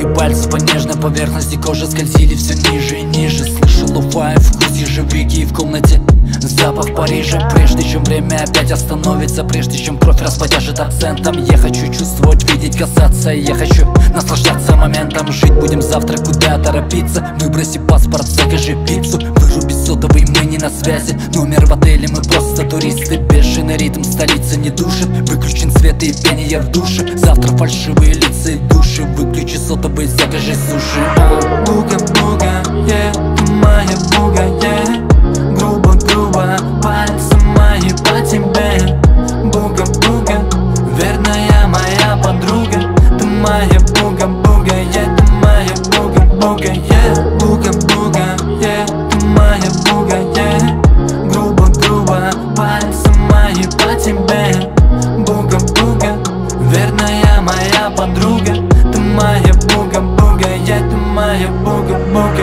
пальцы по нежной поверхности кожи скользили все ниже и ниже. Слышу лофай, вкус ежевики в комнате, запах Парижа. Прежде чем время опять остановится, прежде чем кровь расподяжет акцентом, я хочу чувствовать, видеть, касаться. Я хочу наслаждаться моментом. Жить будем завтра, куда торопиться? Выброси паспорт, закажи пиццу. Выруби сотовый, мы не на связи. Номер в отеле, мы просто туристы. Бешеный ритм столицы не душит. Выключен свет и пение в душе. Завтра фальшивые лица и души. Выключи сотовый, закажи суши. Буга-буга, ты моя буга, грубо-грубо, пальцы мои по тебе. Буга-буга, верная моя подруга. Ты моя буга-буга, ты моя буга-буга, буга-буга, ты моя буга, грубо-грубо, пальцы мои по тебе. Буга-буга, верная моя подруга. Ты моя буга-буга, ты моя буга-буга,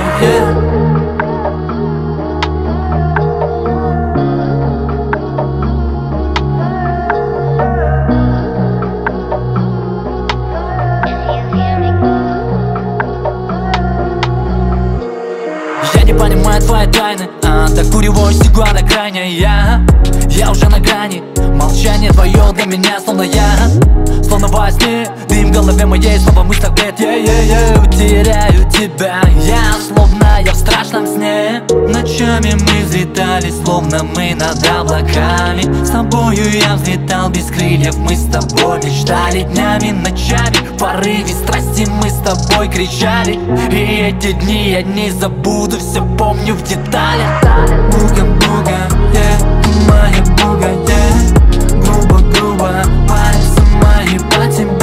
Я не понимаю твои тайны, докуриваюсь игуана крайне. Я уже на грани, молчание твое для меня словно я. Словно во сне, дым в голове моей, снова мысль бред. Теряю тебя, словно я в страшном сне. Ночами мы взлетали, словно мы над облаками. С тобою я взлетал без крыльев, мы с тобой мечтали днями, ночами. В порыве страсти мы с тобой кричали. И эти дни я не забуду, все помню в деталях. Буга-буга, ты моя буга, грубо-грубо, пальцы мои по тебе.